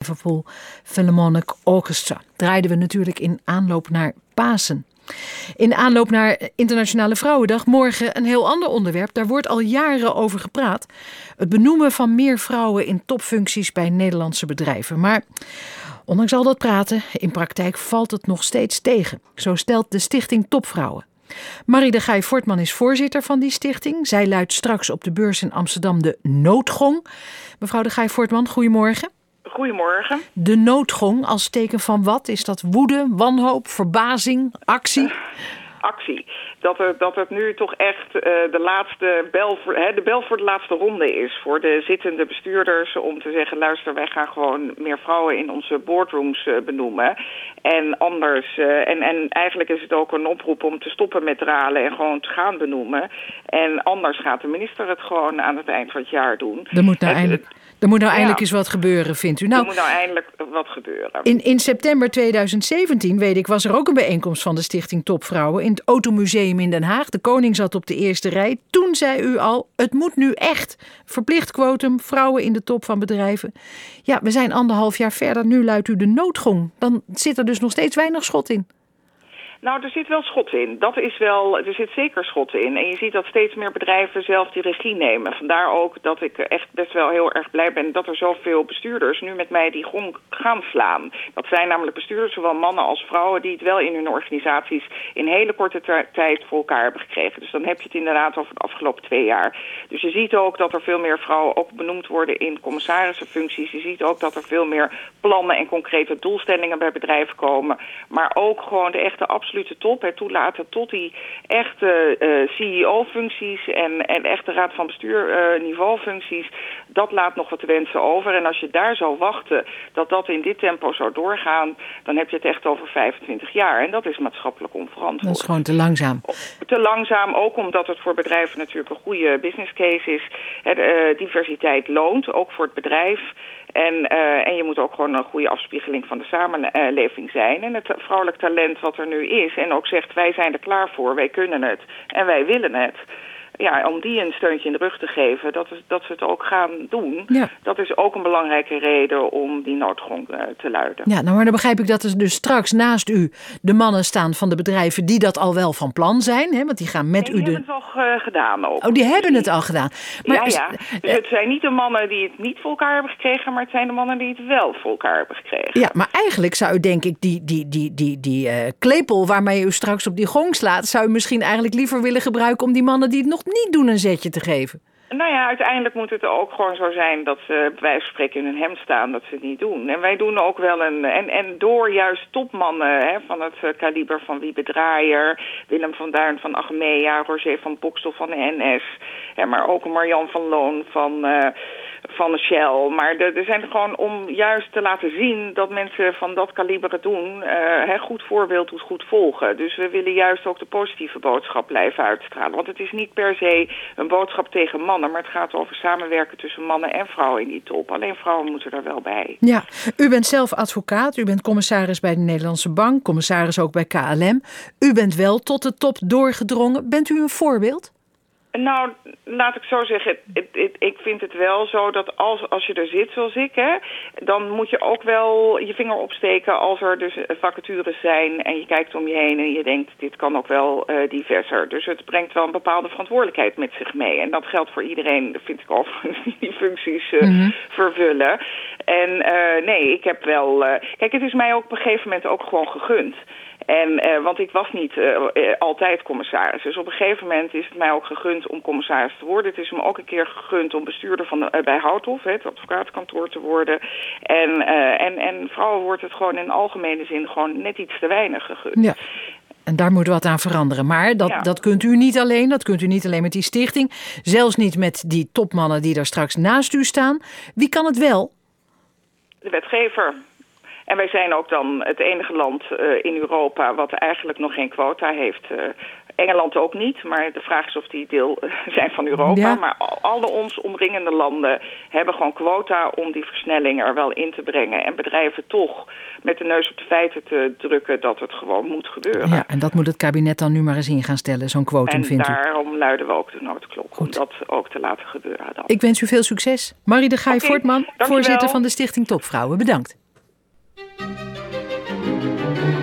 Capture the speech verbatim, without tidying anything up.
Liverpool Philharmonic Orchestra. Draaiden we natuurlijk in aanloop naar Pasen. In aanloop naar Internationale Vrouwendag morgen een heel ander onderwerp. Daar wordt al jaren over gepraat. Het benoemen van meer vrouwen in topfuncties bij Nederlandse bedrijven. Maar ondanks al dat praten, in praktijk valt het nog steeds tegen. Zo stelt de stichting Topvrouwen. Marie de Gaij-Voortman is voorzitter van die stichting. Zij luidt straks op de beurs in Amsterdam de noodgong. Mevrouw de Gaij-Voortman, goedemorgen. Goedemorgen. De noodgong als teken van wat? Is dat woede, wanhoop, verbazing, actie? Uh, actie. Dat het, dat het nu toch echt uh, de laatste bel voor, hè, de bel voor de laatste ronde is voor de zittende bestuurders om te zeggen, luister, wij gaan gewoon meer vrouwen in onze boardrooms uh, benoemen. En anders, uh, en, en eigenlijk is het ook een oproep om te stoppen met dralen en gewoon te gaan benoemen. En anders gaat de minister het gewoon aan het eind van het jaar doen. Er moet nou eindelijk, er moet nou eindelijk ja. eens wat gebeuren, vindt u? Nou, er moet nou eindelijk wat gebeuren. In, in september tweeduizend zeventien, weet ik, was er ook een bijeenkomst van de stichting Topvrouwen in het Automuseum in Den Haag. De koning zat op de eerste rij. Toen zei u al, het moet nu echt. Verplicht quotum, vrouwen in de top van bedrijven. Ja, we zijn anderhalf jaar verder. Nu luidt u de noodgong. Dan zit er dus nog steeds weinig schot in. Nou, er zit wel schot in. Dat is wel, er zit zeker schot in. En je ziet dat steeds meer bedrijven zelf die regie nemen. Vandaar ook dat ik echt best wel heel erg blij ben dat er zoveel bestuurders nu met mij die gong gaan slaan. Dat zijn namelijk bestuurders, zowel mannen als vrouwen, die het wel in hun organisaties in hele korte ter- tijd voor elkaar hebben gekregen. Dus dan heb je het inderdaad over de afgelopen twee jaar. Dus je ziet ook dat er veel meer vrouwen ook benoemd worden in commissarissenfuncties. Je ziet ook dat er veel meer plannen en concrete doelstellingen bij bedrijven komen. Maar ook gewoon de echte absolute top, het toelaten tot die echte uh, C E O-functies en, en echte raad van bestuur uh, niveaufuncties, dat laat nog wat te wensen over. En als je daar zou wachten dat dat in dit tempo zou doorgaan, dan heb je het echt over vijfentwintig jaar. En dat is maatschappelijk onverantwoord. Dat is gewoon te langzaam. Te langzaam, ook omdat het voor bedrijven natuurlijk een goede business case is. Het, uh, diversiteit loont, ook voor het bedrijf. En, uh, en je moet ook gewoon een goede afspiegeling van de samenleving zijn. En het vrouwelijk talent wat er nu is en ook zegt, wij zijn er klaar voor, wij kunnen het en wij willen het. Ja, om die een steuntje in de rug te geven, dat, is, dat ze het ook gaan doen. Ja. Dat is ook een belangrijke reden om die noodgong uh, te luiden. Ja, nou maar dan begrijp ik dat er dus straks naast u de mannen staan van de bedrijven die dat al wel van plan zijn. Hè? Want die gaan met nee, u die de... hebben het al uh, gedaan ook. Oh, die hebben het al gedaan. Maar ja, ja. Dus het zijn niet de mannen die het niet voor elkaar hebben gekregen, maar het zijn de mannen die het wel voor elkaar hebben gekregen. Ja, maar eigenlijk zou u denk ik die, die, die, die, die uh, klepel waarmee u straks op die gong slaat, zou u misschien eigenlijk liever willen gebruiken om die mannen die het nog niet doen een zetje te geven. Nou ja, uiteindelijk moet het ook gewoon zo zijn dat ze bij wijze van spreken in hun hemd staan, dat ze het niet doen. En wij doen ook wel een... En, en door juist topmannen hè, van het uh, kaliber van Wiebe Draaier, Willem van Duin van Achmea, Roger van Bokstel van de N S, hè, maar ook Marjan van Loon van... Uh, van Shell. Maar er, er zijn er gewoon om juist te laten zien dat mensen van dat kaliber het doen. Uh, hè, goed voorbeeld doet goed volgen. Dus we willen juist ook de positieve boodschap blijven uitstralen. Want het is niet per se een boodschap tegen mannen, maar het gaat over samenwerken tussen mannen en vrouwen in die top. Alleen vrouwen moeten er wel bij. Ja, u bent zelf advocaat, u bent commissaris bij de Nederlandse Bank, commissaris ook bij K L M. U bent wel tot de top doorgedrongen. Bent u een voorbeeld? Nou, laat ik zo zeggen, het, het, ik vind het wel zo dat als, als je er zit zoals ik, hè, dan moet je ook wel je vinger opsteken als er dus vacatures zijn en je kijkt om je heen en je denkt, dit kan ook wel uh, diverser. Dus het brengt wel een bepaalde verantwoordelijkheid met zich mee. En dat geldt voor iedereen, dat vind ik overigens, die die functies uh, mm-hmm. vervullen. En uh, nee, ik heb wel... Uh, kijk, het is mij ook op een gegeven moment ook gewoon gegund. En, uh, want ik was niet uh, uh, altijd commissaris. Dus op een gegeven moment is het mij ook gegund om commissaris te worden. Het is me ook een keer gegund om bestuurder van de, uh, bij Houthof, het advocatenkantoor, te worden. En, uh, en, en vrouwen wordt het gewoon in algemene zin gewoon net iets te weinig gegund. Ja. En daar moet wat aan veranderen. Maar dat, ja. dat kunt u niet alleen. Dat kunt u niet alleen met die stichting. Zelfs niet met die topmannen die daar straks naast u staan. Wie kan het wel? De wetgever. En wij zijn ook dan het enige land uh, in Europa wat eigenlijk nog geen quota heeft. Uh, Engeland ook niet, maar de vraag is of die deel uh, zijn van Europa. Ja. Maar al, alle ons omringende landen hebben gewoon quota om die versnelling er wel in te brengen. En bedrijven toch met de neus op de feiten te drukken dat het gewoon moet gebeuren. Ja, en dat moet het kabinet dan nu maar eens in gaan stellen, zo'n quotum, vindt u? En daarom luiden we ook de noodklok, om dat ook te laten gebeuren dan. Ik wens u veel succes. Marie de Gaij-Voortman, okay, voorzitter van de Stichting Topvrouwen. Bedankt. Thank you.